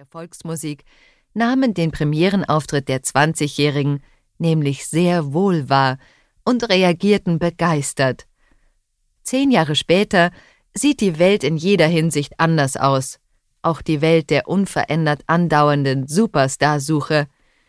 der Volksmusik, nahmen den Premierenauftritt der 20-Jährigen nämlich sehr wohl wahr und reagierten begeistert. 10 Jahre später sieht die Welt in jeder Hinsicht anders aus, auch die Welt der unverändert andauernden Superstarsuche.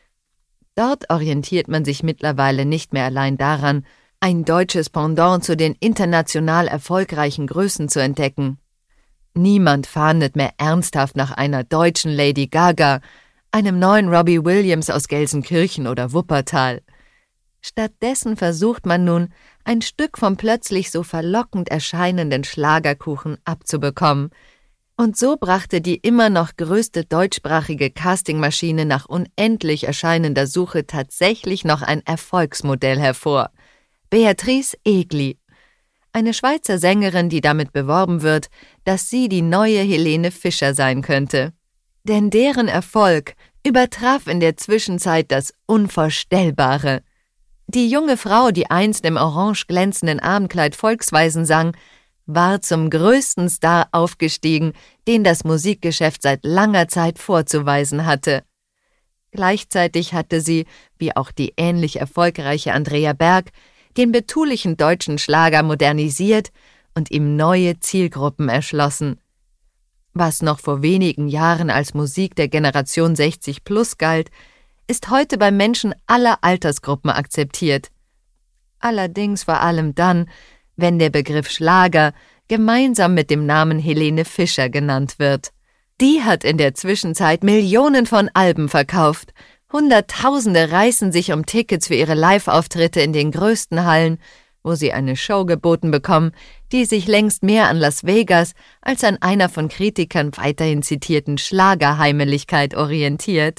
Dort orientiert man sich mittlerweile nicht mehr allein daran, ein deutsches Pendant zu den international erfolgreichen Größen zu entdecken. Niemand fahndet mehr ernsthaft nach einer deutschen Lady Gaga, einem neuen Robbie Williams aus Gelsenkirchen oder Wuppertal. Stattdessen versucht man nun, ein Stück vom plötzlich so verlockend erscheinenden Schlagerkuchen abzubekommen. Und so brachte die immer noch größte deutschsprachige Castingmaschine nach unendlich erscheinender Suche tatsächlich noch ein Erfolgsmodell hervor: Beatrice Egli. Eine Schweizer Sängerin, die damit beworben wird, dass sie die neue Helene Fischer sein könnte. Denn deren Erfolg übertraf in der Zwischenzeit das Unvorstellbare. Die junge Frau, die einst im orange glänzenden Abendkleid Volksweisen sang, war zum größten Star aufgestiegen, den das Musikgeschäft seit langer Zeit vorzuweisen hatte. Gleichzeitig hatte sie, wie auch die ähnlich erfolgreiche Andrea Berg, den betulichen deutschen Schlager modernisiert und ihm neue Zielgruppen erschlossen. Was noch vor wenigen Jahren als Musik der Generation 60+ galt, ist heute bei Menschen aller Altersgruppen akzeptiert. Allerdings vor allem dann, wenn der Begriff Schlager gemeinsam mit dem Namen Helene Fischer genannt wird. Die hat in der Zwischenzeit Millionen von Alben verkauft. Hunderttausende reißen sich um Tickets für ihre Live-Auftritte in den größten Hallen, wo sie eine Show geboten bekommen, die sich längst mehr an Las Vegas als an einer von Kritikern weiterhin zitierten Schlagerheimeligkeit orientiert.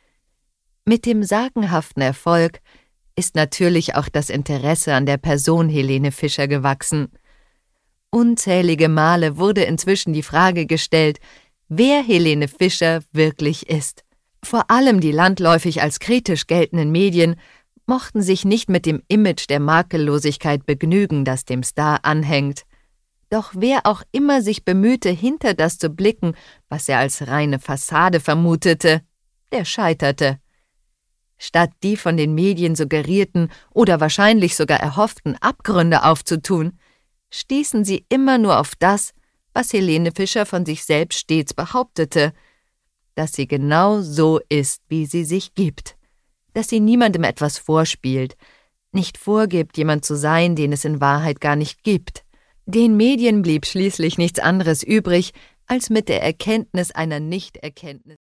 Mit dem sagenhaften Erfolg ist natürlich auch das Interesse an der Person Helene Fischer gewachsen. Unzählige Male wurde inzwischen die Frage gestellt, wer Helene Fischer wirklich ist. Vor allem die landläufig als kritisch geltenden Medien mochten sich nicht mit dem Image der Makellosigkeit begnügen, das dem Star anhängt. Doch wer auch immer sich bemühte, hinter das zu blicken, was er als reine Fassade vermutete, der scheiterte. Statt die von den Medien suggerierten oder wahrscheinlich sogar erhofften Abgründe aufzutun, stießen sie immer nur auf das, was Helene Fischer von sich selbst stets behauptete, dass sie genau so ist, wie sie sich gibt, dass sie niemandem etwas vorspielt, nicht vorgibt, jemand zu sein, den es in Wahrheit gar nicht gibt. Den Medien blieb schließlich nichts anderes übrig, als mit der Erkenntnis einer Nichterkenntnis